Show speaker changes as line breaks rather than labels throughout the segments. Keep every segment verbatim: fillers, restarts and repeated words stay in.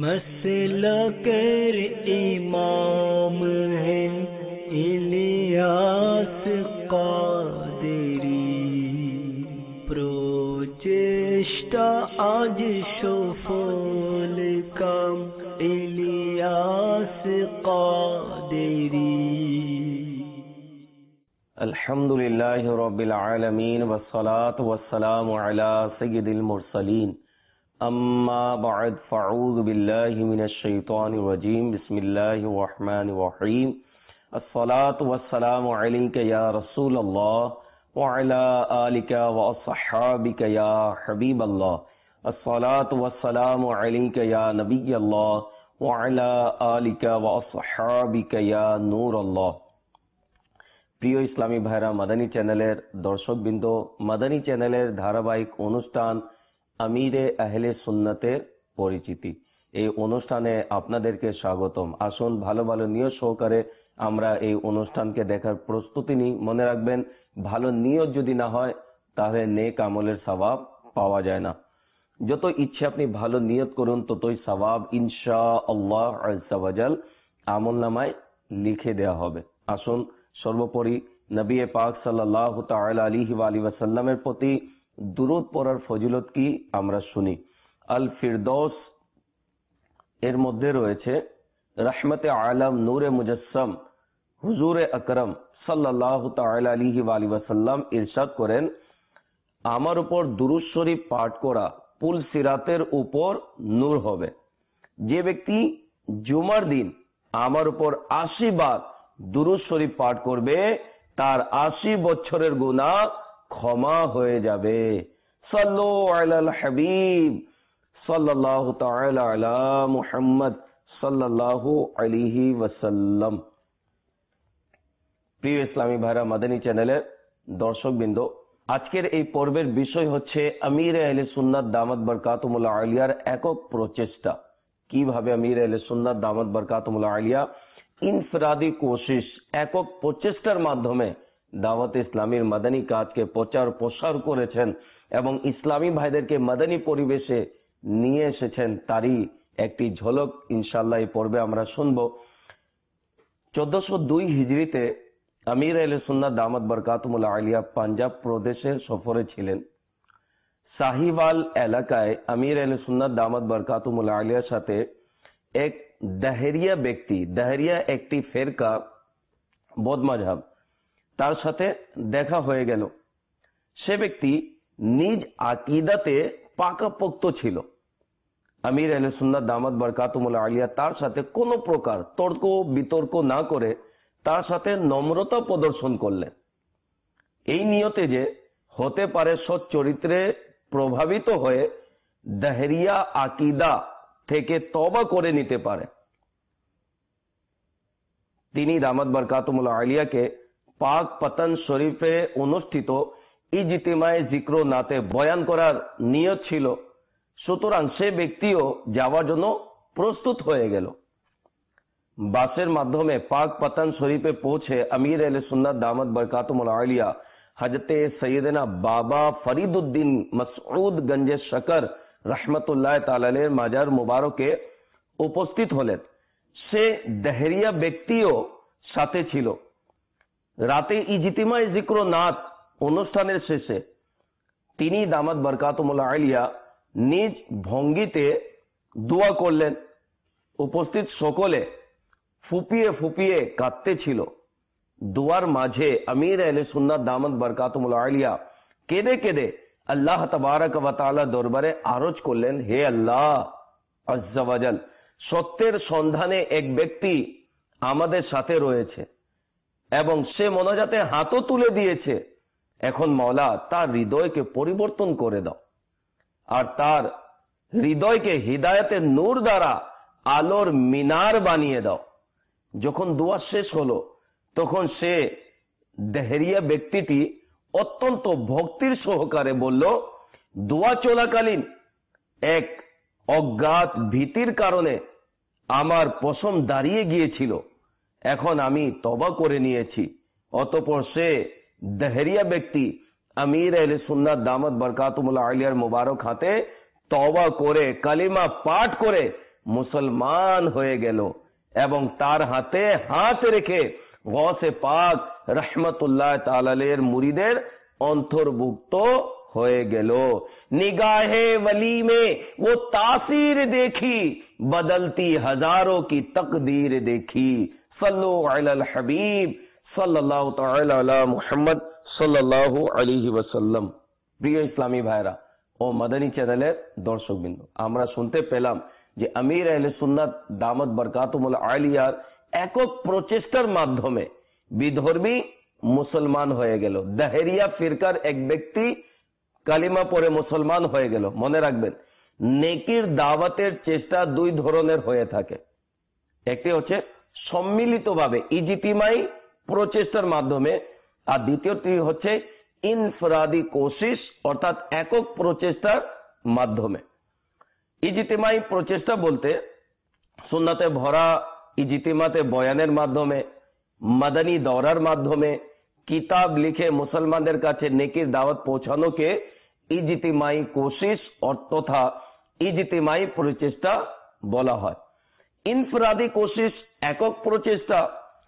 मसलकर इमाम है इलियास कादरी, प्रचेष्टा आज सफल काम इलियास कादरी।
अल्हम्दुलिल्लाहि रब्बिल आलमीन वस्सलातु वस्सलामु अला सय्यिदिल मुरसलीन, अम्मा बअद फ़अऊज़ु बिल्लाहि मिनश शैतानिर रजीम, बिस्मिल्लाहिर रहमानिर रहीम। अस्सलातु वस्सलामु अलैका या रसूलल्लाह व अला आलिका व अस्हाबिका या हबीबल्लाह। अस्सलातु वस्सलामु अलैका या नबियल्लाह व अला आलिका व अस्हाबिका या नूरल्लाह। প্রিয় ইসলামী ভাইরা, মাদানী চ্যানেলের দর্শকবৃন্দ, মাদানী চ্যানেলের ধারাবাহিক অনুষ্ঠান আমিরে আহলে সুন্নাতের পরিচিতি, এই অনুষ্ঠানে আপনাদেরকে স্বাগতম। আসুন ভালো ভালো নিয়ত সহকারে আমরা এই অনুষ্ঠানকে দেখার প্রস্তুতি নিই। মনে রাখবেন, ভালো নিয়ত যদি না হয় তাহলে নেক আমলের সওয়াব পাওয়া যায় না। যত ইচ্ছে আপনি ভালো নিয়ত করুন, ততই সওয়াব ইনশাআল্লাহ আযজা ওয়া জাল আমলনামায় লিখে দেওয়া হবে। আসুন সর্বোপরি নবী পাক সাল্লাল্লাহু তাআলা আলাইহি ওয়া আলিহি ওয়াসাল্লামের প্রতি দুরূদ পড়ার ফজিলত কি আমরা শুনি। আল ফিরদৌস এর মধ্যে রয়েছে রহমতে আলম নূরে মুজাসসাম হুজুরে আকরম সাল্লাল্লাহু তাআলা আলাইহি ওয়া আলিহি ওয়াসাল্লাম ইরশাদ করেন, আমার উপর দুরূদ শরীফ পাঠ করা পুল সিরাতের উপর নূর হবে। যে ব্যক্তি জুমার দিন আমার উপর আশি বার দুরূদ শরীফ পাঠ করবে, তার আশি বছরের গুনাহ ক্ষমা হয়ে যাবে। সাল্লু আলাল হাবিব সাল্লাল্লাহু তাআলা আলা মুহাম্মদ সাল্লাল্লাহু আলাইহি ওয়াসাল্লাম। প্রিয় ইসলামী ভাইরা, মাদানী চ্যানেলের দর্শকবৃন্দ, আজকের এই পর্বের বিষয় হচ্ছে আমিরে আহলে সুন্নাত দামাত বরকাতুহুল আলিয়ার একক প্রচেষ্টা। কিভাবে আমিরে আহলে সুন্নাত দামাত বরকাতুহুল আলিয়া ইনফিরাদি কোশিশ, একক প্রচেষ্টার মাধ্যমে দাওয়াত ইসলামীর মাদানী কাজকে প্রচার প্রসার করেছেন এবং ইসলামী ভাইদেরকে মাদানী পরিবেশে নিয়ে এসেছেন, তারই একটি ঝলক ইনশাআল্লাহ এই পর্বে আমরা শুনব। চোদ্দশো দুই হিজরিতে আমির আহলে সুন্নাত দামাত বরকাতুহুল আলিয়া পাঞ্জাব প্রদেশে সফরে ছিলেন। সাহিওয়াল এলাকায় আমির আহলে সুন্নাত দামাত বরকাতুহুল আলিয়ার সাথে এক দাহেরিয়া ব্যক্তি, দাহেরিয়া একটি ফেরকা বদমাযহাব, তার সাথে দেখা হয়ে গেল। সে ব্যক্তি নিজ আকীদাতে পাকাপোক্ত ছিল। আমির আহলে সুন্নাত দামাত বরকাতুহুল আলিয়া তার সাথে কোনো প্রকার তর্ক বিতর্ক না করে তার সাথে নম্রতা প্রদর্শন করলেন, এই নিয়তে যে হতে পারে সৎ চরিত্রে প্রভাবিত হয়ে দাহেরিয়া আকীদা থেকে তওবা করে নিতে পারে। তিনি দামাত বরকাতুহুল আলিয়াকে পাক পাতন শরীফে অনুষ্ঠিত ইজতিমায়ে জিক্র নাতে বয়ান করার নিয়ত ছিল, সুতরাং সে ব্যক্তিও যাওয়ার জন্য প্রস্তুত হয়ে গেল। বাসের মাধ্যমে পাক পাতন শরীফে পৌঁছে আমির আহলে সুন্নাত দামাত বরকাতুহুল আলিয়া হযরতে সৈয়দনা বাবা ফরিদউদ্দিন মাসউদ গঞ্জে শকর রহমতুল্লাহ তাআলা আলাইহির মাজার মুবারকে উপস্থিত হলেন। সে দাহেরিয়া ব্যক্তিও সাথে ছিল। রাতে ইজতিমায়ে জিক্র নাত অনুষ্ঠানের শেষে তিনি দামাত বরকাতুহুল আলিয়া নিজ ভঙ্গিতে দোয়া করলেন। উপস্থিত সকলে ফুপিয়ে ফুপিয়ে কাঁদতে ছিল। দোয়ার মাঝে আমির আহলে সুন্নাত দামাত বরকাতুহুল আলিয়া কেঁদে কেঁদে আল্লাহ তাবারক ওয়া তাআলা দরবারে আরজ করলেন, হে আল্লাহ আযজা ওয়া জাল, সত্যের সন্ধানে এক ব্যক্তি আমাদের সাথে রয়েছে এবং সে মোনাজাতে হাতও তুলে দিয়েছে। এখন মাওলা তার হৃদয়কে পরিবর্তন করে দাও আর তার হৃদয়কে হিদায়াতের নূর দ্বারা আলোর মিনার বানিয়ে দাও। যখন দোয়া শেষ হলো তখন সে দাহেরিয়া ব্যক্তিটি অত্যন্ত ভক্তির সহকারে বলল, দোয়া চলাকালীন এক অজ্ঞাত ভীতির কারণে আমার পশম দাঁড়িয়ে গিয়েছিল, এখন আমি তওবা করে নিয়েছি। অতঃপর সে দাহেরিয়া ব্যক্তি আমির আহলে সুন্নাত দামাত বরকাতুহুল আলিয়ার মুবারক হাতে তওবা করে কালিমা পাঠ করে মুসলমান হয়ে গেল এবং তার হাতে হাত রেখে গৌসে পাক রহমতুল্লাহ তাআলার মুরিদের অন্তর্ভুক্ত হয়ে গেল। निगाहे वली में वो तासीर देखी, बदलती हजारों की तकदीर देखी। सल्लु अलल हबीब सल्लल्लाहु ताला अला मुहम्मद सल्लल्लाहु अलैहि वसल्लम। প্রিয় ইসলামী ভাইরা ও মাদানী চ্যানেলের দর্শকবৃন্দ, আমরা শুনতে পেলাম যে আমির আহলে সুন্নাত দামাত বরকাতুহুল আলিয়ার একক প্রচেষ্টার মাধ্যমে বিধর্মী মুসলমান হয়ে গেল। দাহেরিয়া ফিরকার এক ব্যক্তি কালিমা পড়ে মুসলমান হয়ে গেল। মনে রাখবেন, নেকির দাওয়াতের চেষ্টা দুই ধরনের হয়ে থাকে। একটি হচ্ছে সম্মিলিতভাবে ইজতিমাই প্রচেষ্টার মাধ্যমে, আর দ্বিতীয়টি হচ্ছে ইনফরাদি কোশিশ অর্থাৎ একক প্রচেষ্টার মাধ্যমে। ইজতিমাই প্রচেষ্টা বলতে সুন্নাতে ভরা ইজতিমাতে বয়ানের মাধ্যমে, মাদানী দৌরার মাধ্যমে, কিতাব লিখে মুসলমানদের কাছে নেকির দাওয়াত পৌঁছানোকে ইজতিমাই কোশিশ তথা ইজতিমাই প্রচেষ্টা বলা হয়। ইনফরাদি কোশিশ একক প্রচেষ্টা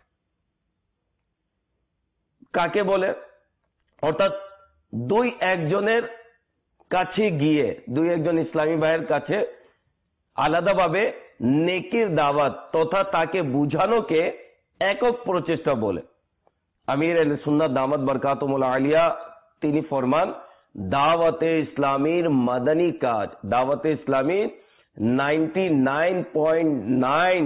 কাকে বলে? অর্থাৎ দুই একজনের কাছে গিয়ে, দুই একজন ইসলামী ভাইয়ের কাছে আলাদাভাবে নেকির দাওয়াত তথা তাকে বুঝানোকে একক প্রচেষ্টা বলে। আমির আহলে সুন্নাত দামাত বরকাতুহুল আলিয়া তিনি ফরমান, দাওয়াতে ইসলামীর মাদানী কাজ, দাওয়াতে ইসলামীর নাইনটি নাইন পয়েন্ট নাইন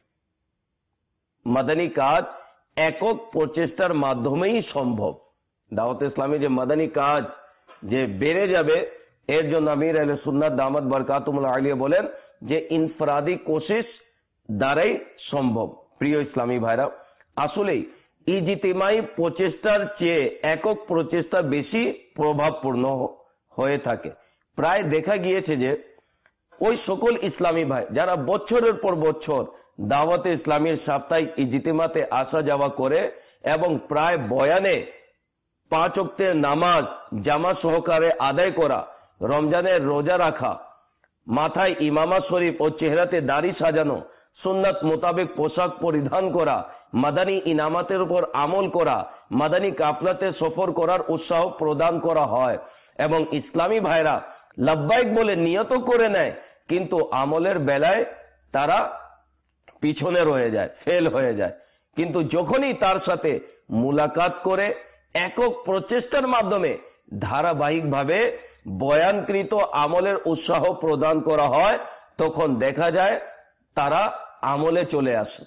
মাদানী কাজ একক প্রচেষ্টার মাধ্যমেই সম্ভব। দাওয়াতে ইসলামী যে মাদানী কাজ যে বেড়ে যাবে, এর জন্য আমির আহলে সুন্নাত দামাত বরকাতুহুল আলিয়া বলেন যে ইনফরাদি কোশিশ দ্বারাই সম্ভব। প্রিয় ইসলামী ভাইরা, আসলেই ইজতিমাই প্রচেষ্টার চেয়ে একক প্রচেষ্টা বেশি প্রভাবপূর্ণ হয়ে থাকে। প্রায় দেখা গিয়েছে যে ওই সকল ইসলামী ভাই যারা বছরের পর বছর দাওয়াতে ইসলামীর সাপ্তাহিক ইজতিমাতে আসা যাওয়া করে এবং প্রায় বয়ানে পাঁচ ওয়াক্তের নামাজ জামা সহকারে আদায় করা, রমজানের রোজা রাখা, মাথায় ইমামা শরীফ ও চেহারাতে দাড়ি সাজানো, সুন্নাত মোতাবেক পোশাক পরিধান করা, মাদানী ইনামাতের উপর আমল করা, মাদানী কাফলাতে সফর করার উৎসাহ প্রদান করা হয় এবং ইসলামী ভাইরা লাব্বাইক বলে নিয়ত করে নেয়, কিন্তু আমলের বেলায় তারা পিছনে রয়ে যায়, ফেল হয়ে যায়। কিন্তু যখনই তার সাথে মুলাকাত করে একক প্রচেষ্টার মাধ্যমে ধারাবাহিকভাবে বয়ানকৃত আমলের উৎসাহ প্রদান করা হয়, তখন দেখা যায় তারা আমলে চলে আসে।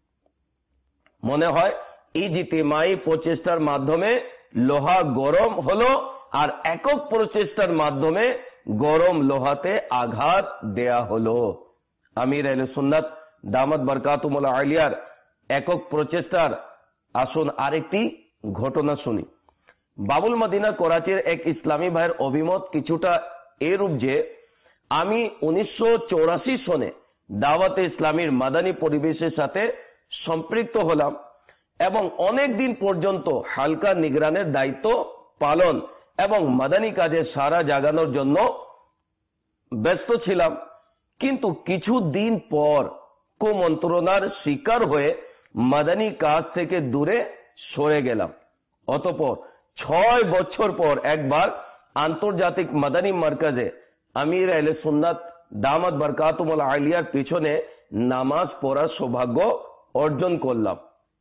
মনে হয় ইজতিমাই প্রচেষ্টার মাধ্যমে লোহা গরম হলো আর একক প্রচেষ্টার মাধ্যমে গরম লোহাতে আঘাত দেয়া হলো। আমির আহলে সুন্নাত দামাত বরকাতুহুল আলিয়ার একক প্রচেষ্টার আসুন আরেকটি ঘটনা শুনি। বাবুল মদিনা করাচির এক ইসলামী ভাইয়ের অভিমত কিছুটা এরূপ যে, আমি উনিশশো চৌরাশি সনে দাওয়াতে ইসলামীর মাদানী পরিবেশের সাথে সম্পৃক্ত হলাম এবং অনেক দিন পর্যন্ত হালকা নিগরানের দায়িত্ব পালন এবং মাদানী কাজে সারা জাগানোর জন্য ব্যস্ত ছিলাম। কিন্তু কিছুদিন পর কুমন্ত্রণার শিকার হয়ে মাদানী কাজ থেকে দূরে সরে গেলাম। অতঃপর ছয় বছর পর একবার আন্তর্জাতিক মাদানী মার্কাজে আমির আহলে সুন্নাত দামাত বরকাতুহুল আলিয়ার পিছনে নামাজ পড়ার সৌভাগ্য অর্জন করলাম।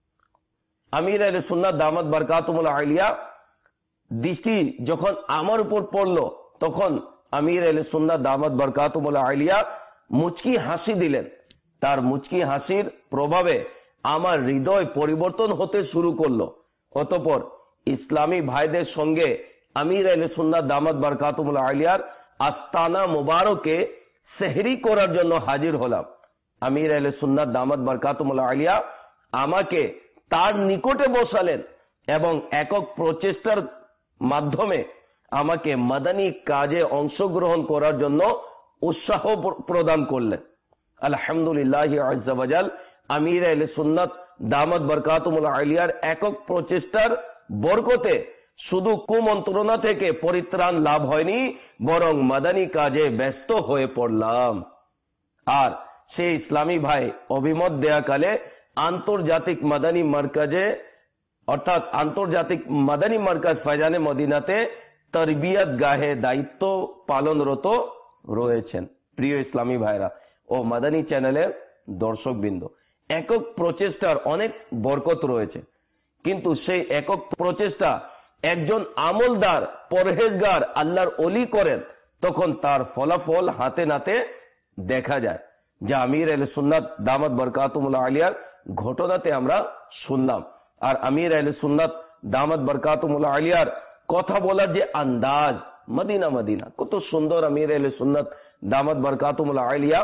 আমির আহলে সুন্নাত দামাত বরকাতুহুল আলিয়া দৃষ্টি যখন আমার উপর পড়লো, তখন আমির আহলে সুন্নাত দামাত বরকাতুহুল আলিয়া মুচকি হাসি দিলেন। তার মুচকি হাসির প্রভাবে আমার হৃদয় পরিবর্তন হতে শুরু করলো। অতঃপর ইসলামী ভাইদের সঙ্গে আমির আহলে সুন্নাত দামাত বরকাতুহুল আলিয়ার আস্তানা মুবারকে সেহরি করার জন্য হাজির হলাম। আমির আহলে সুন্নাত দামাত বরকাতুহুল আলিয়া আমাকে তার নিকটে বসালেন এবং একক প্রচেষ্টার মাধ্যমে আমাকে মাদানী কাজে অংশগ্রহণ করার জন্য উৎসাহ প্রদান করলেন। আলহামদুলিল্লাহ আজ্জা ওয়াজাল, আমির আহলে সুন্নাত দামাত বরকাতুহুল আলিয়ার একক প্রচেষ্টার বরকতে শুধু কুমন্ত্রণা থেকে পরিত্রাণ লাভ হয়নি, বরং মাদানী কাজে ব্যস্ত হয়ে পড়লাম। আর সেই ইসলামী ভাই অভিমত দেয়াকালে আন্তর্জাতিক মাদানী মার্কাজে অর্থাৎ আন্তর্জাতিক মাদানী মার্কাজ ফয়জানে মদিনাতে তরবিয়ত গাহে দায়িত্ব পালনরত রয়েছেন। প্রিয় ইসলামী ভাইরা ও মাদানী চ্যানেলের দর্শকবৃন্দ, একক প্রচেষ্টার অনেক বরকত রয়েছে, কিন্তু সেই একক প্রচেষ্টা একজন আমলদার পরহেজগার আল্লাহর ওলি করেন তখন তার ফলাফল হাতে নাতে দেখা যায়, যা আমির আহলে সুন্নাত দামাত বরকাতুহুল আলিয়ার ঘটনাতে আমরা শুনলাম। আর আমির আহলে সুন্নাত দামাত বরকাতুহুল আলিয়ার কথা বলার যে আন্দাজ, মদিনা মদিনা কত সুন্দর আমির আহলে সুন্নাত দামাত বরকাতুহুল আলিয়া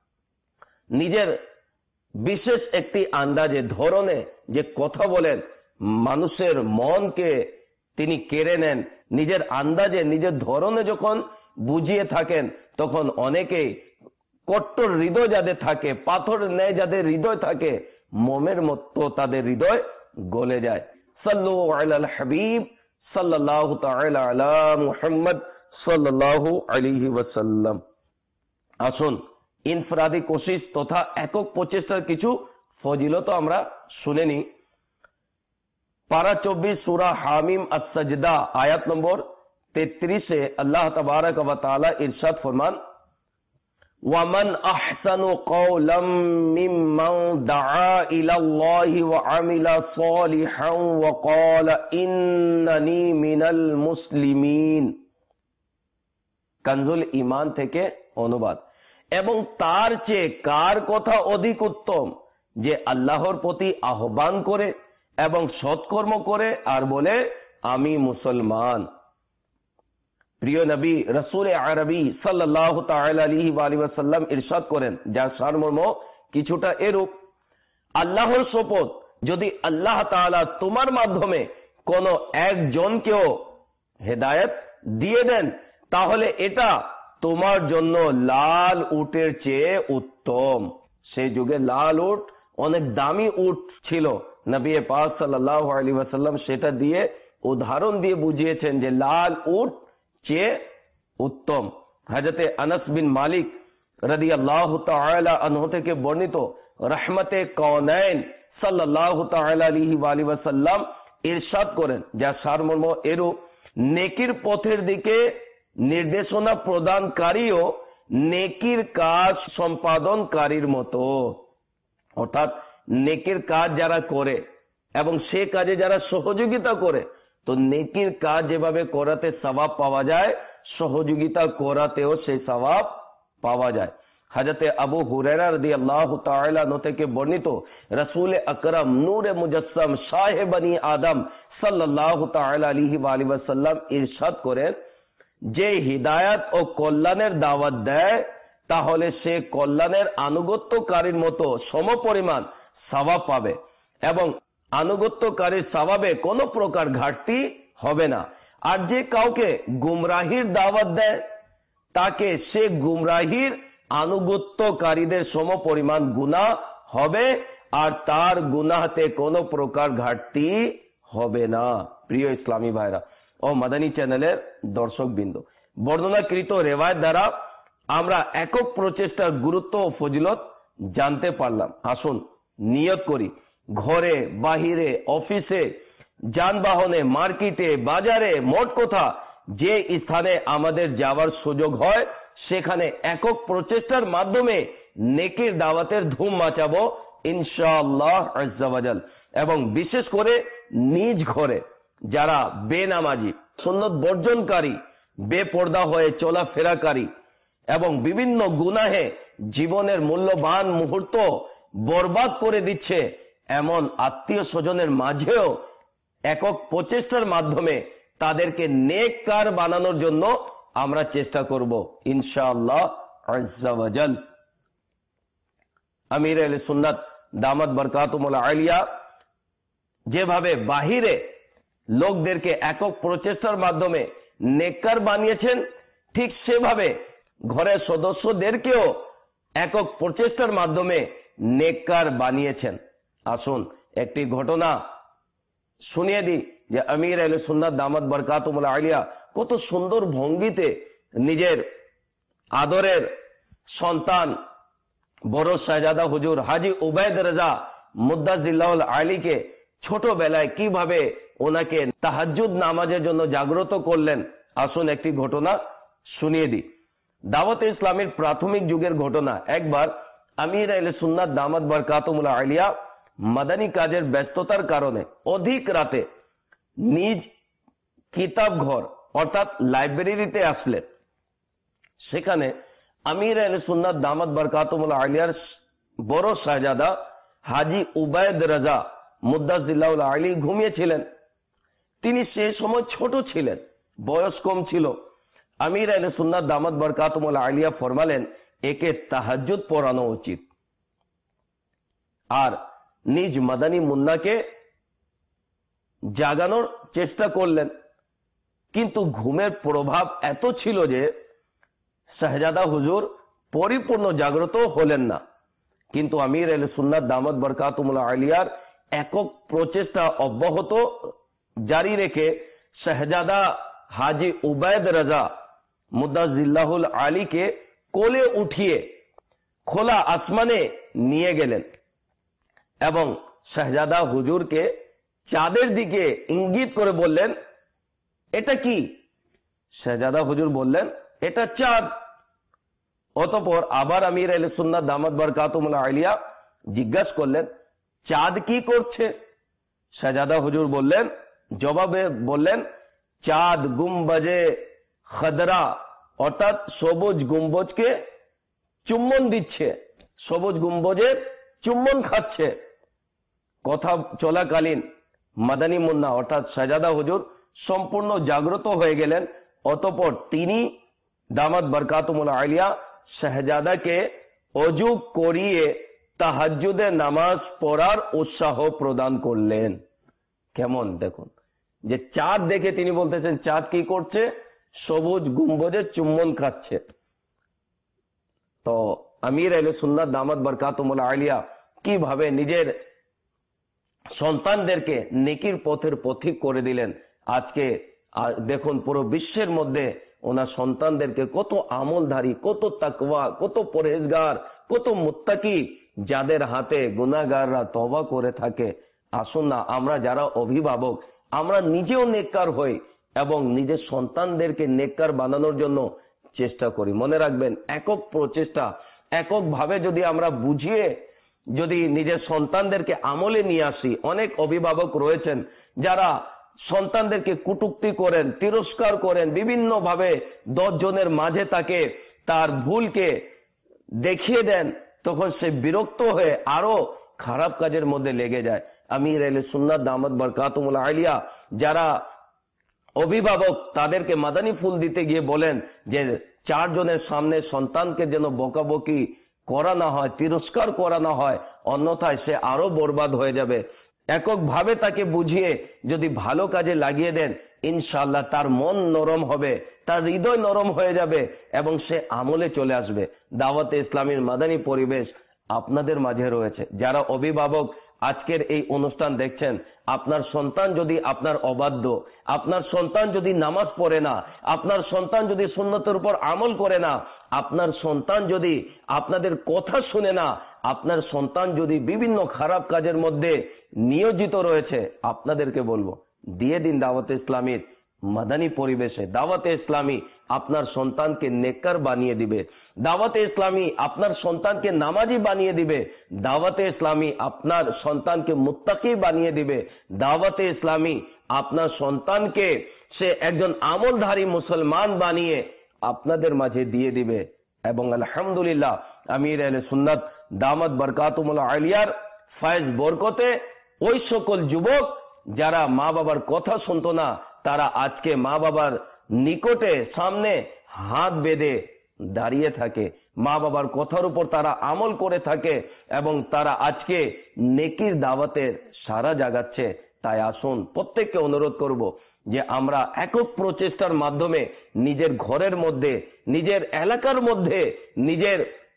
নিজের বিশেষ একটি আন্দাজে ধরনে যে কথা বলেন, মানুষের মনকে তিনি কেড়ে নেন নিজের আন্দাজে নিজের ধরনে যখন বুঝিয়ে থাকেন, তখন অনেকেই কট্টর হৃদয় যাদের থাকে, পাথর ন্যায় যাদের হৃদয় থাকে, মোমের মতো তাদের হৃদয় গলে যায়। সাল্লু আলাল হাবিব সাল্লাল্লাহু তাআলা আলা মুহাম্মদ সাল্লাল্লাহু আলাইহি ওয়াসাল্লাম। আসুন ইনফরাদি কোশিশ তথা একক প্রচেষ্টার কিছু ফজিলত আমরা শুনে নিই। পারা চব্বিশ সূরা হামিম আস-সাজদা আয়াত নম্বর তেত্রিশে আল্লাহ তাবারক ওয়া তাআলা ইরশাদ ফরমান, ওয়ামান আহসানু কওলাম মিম্মান দাআ ইলাল্লাহি ওয়া আমিলা সালিহান ওয়া ক্বালা ইন্নানি মিনাল মুসলিমিন। কানজুল ঈমান থেকে অনুবাদ। এবং তার চেয়ে কার কথা অধিক উত্তম, যে আল্লাহর প্রতি আহ্বান করে এবং সৎকর্ম করে আর বলে আমি মুসলমান। প্রিয় নবী রাসূল আরবি সাল্লাল্লাহু তাআলা আলাইহি ওয়া আলিহি ওয়াসাল্লাম ইরশাদ করেন, যার সারমর্ম কিছুটা এরূপ, আল্লাহর শপথ, যদি আল্লাহ তাআলা তোমার মাধ্যমে কোন একজনকেও হেদায়েত দিয়ে দেন তাহলে এটা তোমার জন্য লাল উটের চেয়ে উত্তম। সেই যুগে লাল উট অনেক দামি উট ছিল। নবী পাক সাল্লাল্লাহু আলাইহি ওয়াসাল্লাম সেটা দিয়ে উদাহরণ দিয়ে বুঝিয়েছেন যে লাল উট চেয়ে উত্তম। হযরতে আনাস বিন মালিক রাদিয়াল্লাহু তাআলা আনহু থেকে বর্ণিত, রহমতে কওনাইন সাল্লাল্লাহু তাআলা আলাইহি ওয়া আলিহি ওয়াসাল্লাম ইরশাদ করেন, যার সারমর্ম এরূপ, নেকির পথের দিকে নির্দেশনা প্রদানকারীও নেকির কাজ সম্পাদনকারীর মতো। অর্থাৎ নেকির কাজ যারা করে এবং সে কাজে যারা সহযোগিতা করে, তো নেকির কাজ যেভাবে করাতে সওয়াব পাওয়া যায়, সহযোগিতা করাতেও সেই সওয়াব পাওয়া যায়। হযরতে আবু হুরায়রা রাদিয়াল্লাহু তাআলা আনহু থেকে বর্ণিত, রাসূল আকরাম নূরে মুজাসসাম শাহে বনি আদম সাল্লাল্লাহু তাআলা আলাইহি ওয়া আলিহি ওয়াসাল্লাম ইরশাদ করেন, যে হিদায়াত ও কল্যাণের দাওয়াত দেয় তাহলে সে কল্যাণের আনুগত্যকারীর মতো সমপরিমাণ সওয়াব পাবে এবং আনুগত্যকারীর সওয়াবে কোনো প্রকার ঘাটতি হবে না। আর যে কাউকে গুমরাহির দাওয়াত দেয় তাকে সে গুমরাহির আনুগত্যকারীদের সমপরিমাণ গুনাহ হবে আর তার গুনাহতে কোনো প্রকার ঘাটতি হবে না। প্রিয় ইসলামী ভাইরা ও মাদানী চ্যানেলের দর্শকবৃন্দ, বর্ণনাকৃত রেওয়ায়েত দ্বারা আমরা একক প্রচেষ্টার গুরুত্ব ও ফজিলত জানতে পারলাম। আসুন নিয়ত করি, ঘরে বাহিরে অফিসে যানবাহনে মার্কেটে বাজারে মোট কথা যে স্থানে আমাদের যাওয়ার সুযোগ হয় সেখানে একক প্রচেষ্টার মাধ্যমে নেকির দাওয়াতের ধুম মাচাবো ইনশাআল্লাহ আজ্জা ওয়াজাল। এবং বিশেষ করে নিজ ঘরে যারা বেনামাজি, সুন্নত বর্জনকারী, বেপর্দা হয়ে চলাফেরাকারী এবং বিভিন্ন গুনাহে জীবনের মূল্যবান মুহূর্ত বরবাদ করে দিচ্ছে, এমন আত্মীয় স্বজনের মাঝেও একক প্রচেষ্টার মাধ্যমে তাদেরকে নেককার বানানোর জন্য আমরা চেষ্টা করব ইনশাআল্লাহ আজ্জা ওয়াজাল। আমির আহলে সুন্নাত দামাত বরকাতুহুল আলিয়া যেভাবে বাহিরে লোকদেরকে একক প্রচেষ্টার মাধ্যমে নেককার বানিয়েছেন, ঠিক সেভাবে ঘরের সদস্যদেরকেও একক প্রচেষ্টার মাধ্যমে নেককার বানিয়েছেন। আসুন একটি ঘটনা শুনিয়ে দিই যে আমির আহলে সুন্নাত দামাত বরকাতুহুল আলিয়া কত সুন্দর ভঙ্গিতে নিজের আদরের সন্তান বড় শাহজাদা হুজুর হাজি উবাইদ রাজা মুদ্দাজিল্লাহুল আলীকে ছোটবেলায় কিভাবে ওনাকে তাহাজ্জুদ নামাজের জন্য জাগ্রত করলেন, আসুন একটি ঘটনা শুনিয়ে দিই। দাওয়াতে ইসলামের প্রাথমিক যুগের ঘটনা। একবার আমির আহলে সুন্নাত দামাত বরকাতুহুল আলিয়া মাদানী কাজের ব্যস্ততার কারণে অধিক রাতে নিজ কিতাব ঘর অর্থাৎ লাইব্রেরিতে আসলেন। সেখানে আমির আহলে সুন্নাত দামাত বরকাতুহুল আলিয়ার বড় শাহজাদা হাজি উবাইদ রাজা মুদ্দাজিল্লাহুল আলী ঘুমিয়েছিলেন। তিনি সে সময় ছোট ছিলেন, বয়স কম ছিল। আমির আহলে সুন্নাত দামাত বরকাতুহুল আলিয়া ফরমালেন, একে তাহাজ্জুদ পড়ানো উচিত। আর নিজ মাদানী মুন্নাকে জাগানোর চেষ্টা করলেন, কিন্তু ঘুমের প্রভাব এত ছিল যে শাহজাদা হুজুর পরিপূর্ণ জাগ্রত হলেন না। কিন্তু আমির আহলে সুন্নাত দামাত বরকাতুহুল আলিয়ার একক প্রচেষ্টা অব্যাহত জারি রেখে শাহজাদা হাজি উবাইদ রাজা মুদ্দাজিল্লাহুল আলীকে কোলে উঠিয়ে খোলা আসমানে নিয়ে গেলেন এবং শাহজাদা হুজুরকে চাঁদের দিকে ইঙ্গিত করে বললেন, এটা কি? শাহজাদা হুজুর বললেন, এটা চাঁদ। অতঃপর আবার আমির আহলে সুন্নাত দামাত বরকাতুহুল আলিয়া জিজ্ঞাসা করলেন, চাঁদ কি করছে? শাহজাদা হুজুর বললেন, জবাবে বললেন, চাঁদ গুম্বজে খদরা অর্থাৎ সবুজ গুম্বজকে চুম্বন দিচ্ছে, সবুজ গুম্বজের চুম্বন খাচ্ছে। কথা চলাকালীন মাদানী মুন্না অর্থাৎ শাহজাদা হুজুর সম্পূর্ণ জাগ্রত হয়ে গেলেন। অতঃপর তিনি দামাত বরকাতুহুল আলিয়া শাহজাদাকে অজু করিয়ে তাহাজ্জুদে নামাজ পড়ার উৎসাহ প্রদান করলেন। কেমন দেখুন, যে চাঁদ দেখে তিনি বলতেছেন চাঁদ কি করছে? সবুজ গুম্বজের চুম্বন খাচ্ছে। তো আমির আহলে সুন্নাত দামাত বরকাতুহুল আলিয়া কিভাবে নিজের সন্তানদেরকে নেকির পথের পথিক করে দিলেন। আজকে দেখুন পুরো বিশ্বের মধ্যে ওনার সন্তানদেরকে কত আমলধারী, কত তাকওয়া, কত পরহেজগার, কত মুত্তাকি, যাদের হাতে গুনাহগাররা তওবা করে থাকে। আসুন না আমরা যারা অভিভাবক আমরা নিজেও নেককার হই এবং নিজের সন্তানদেরকে নেককার বানানোর জন্য চেষ্টা করি। মনে রাখবেন, একক প্রচেষ্টা এককভাবে যদি আমরা বুঝিয়ে যদি নিজের সন্তানদেরকে আমলে নিয়ে আসি, অনেক অভিভাবক রয়েছেন যারা সন্তানদেরকে কটূক্তি করেন, তিরস্কার করেন, বিভিন্ন ভাবে দশ জনের মাঝে তাকে তার ভুলকে দেখিয়ে দেন, তখন সে বিরক্ত হয়ে আরো খারাপ কাজের মধ্যে লেগে যায়। আমির আহলে সুন্নাত দামাত বরকাতুহুল আলিয়া যারা অভিভাবক তাদেরকে মাদানী ফুল দিতে গিয়ে বলেন যে চারজনের সামনে সন্তানকে যেন বকাবকি করা না হয়, তিরস্কার করা না হয়, অন্যথায় সে আরো বরবাদ হয়ে যাবে। এককভাবে তাকে বুঝিয়ে যদি ভালো কাজে লাগিয়ে দেন, ইনশাআল্লাহ তার মন নরম হবে, তার হৃদয় নরম হয়ে যাবে এবং সে আমলে চলে আসবে। দাওয়াতে ইসলামের মাদানী পরিবেশ আপনাদের মাঝে রয়েছে। যারা অভিভাবক আজকের এই অনুষ্ঠান দেখছেন, আপনার সন্তান যদি আপনার অবাধ্য, আপনার সন্তান যদি নামাজ পড়ে না, আপনার সন্তান যদি সুন্নতের উপর আমল করে না, আপনার সন্তান যদি আপনাদের কথা শুনে না, আপনার সন্তান যদি বিভিন্ন খারাপ কাজের মধ্যে নিয়োজিত রয়েছে, আপনাদেরকে বলবো দিয়ে দিন দাওয়াতে ইসলামীর মাদানী পরিবেশে। দাওয়াতে ইসলামী আপনার সন্তানকে নেককার বানিয়ে দিবে, দাওয়াতে ইসলামী আপনার সন্তানকে নামাজি বানিয়ে দিবে, দাওয়াতে ইসলামী আপনার সন্তানকে মুত্তাকি বানিয়ে দিবে, দাওয়াতে ইসলামী আপনার সন্তানকে সে একজন আমলধারী মুসলমান বানিয়ে আপনাদের মাঝে দিয়ে দিবে। এবং আলহামদুলিল্লাহ আমির আহলে সুন্নাত দামাত বরকাতুহুল আলিয়ার ফয়েজ বরকতে ওই সকল যুবক যারা মা বাবার কথা শুনতো না, তারা আজকে মা বাবার নিকটে সামনে হাত বেঁধে দাঁড়িয়ে থাকে, মা বাবার কথার উপর তারা আমল করে থাকে এবং তারা আজকে নেকির দাওয়াতের সারা জাগাচ্ছে। তাই আসুন প্রত্যেককে অনুরোধ করব যে আমরা একক প্রচেষ্টার মাধ্যমে নিজের ঘরের মধ্যে, নিজের এলাকার মধ্যে, নিজের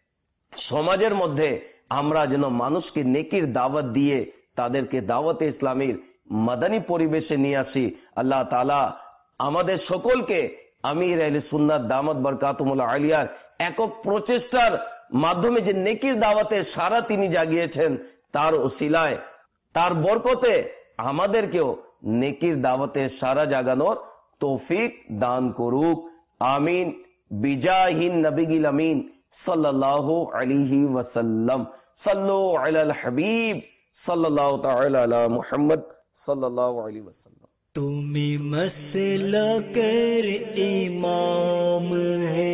সমাজের মধ্যে আমরা যেন মানুষকে নেকির দাওয়াত দিয়ে তাদেরকে দাওয়াতে ইসলামীর মাদানী পরিবেশে নিয়ে আসি। আল্লাহ তাআলা আমাদের সকলকে আমির আহলে সুন্নাত দামাত বরকাতুহুল আলিয়ার একক প্রচেষ্টার মাধ্যমে যে নেকির দাওয়াতের সারা তিনি জাগিয়েছেন, তার ওসিলায়, তার বরকতে আমাদেরকেও নেকির দাওয়াতের সারা জাগানোর তৌফিক দান করুক। আমিন। বিজাহিন নবিগিল আমিন সাল্লাল্লাহু আলাইহি ওয়াসাল্লাম। সাল্লু আলাল হাবিব সাল্লাল্লাহু তাআলা আলা মুহাম্মদ সাল্লাল্লাহু আলাইহি ওয়াসাল্লাম।
তুমি মসলকের ইমাম হে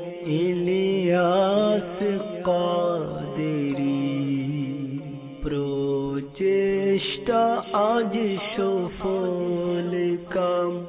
ইলিয়াস কাদেরী, প্রচেষ্টা আজ সফল কাম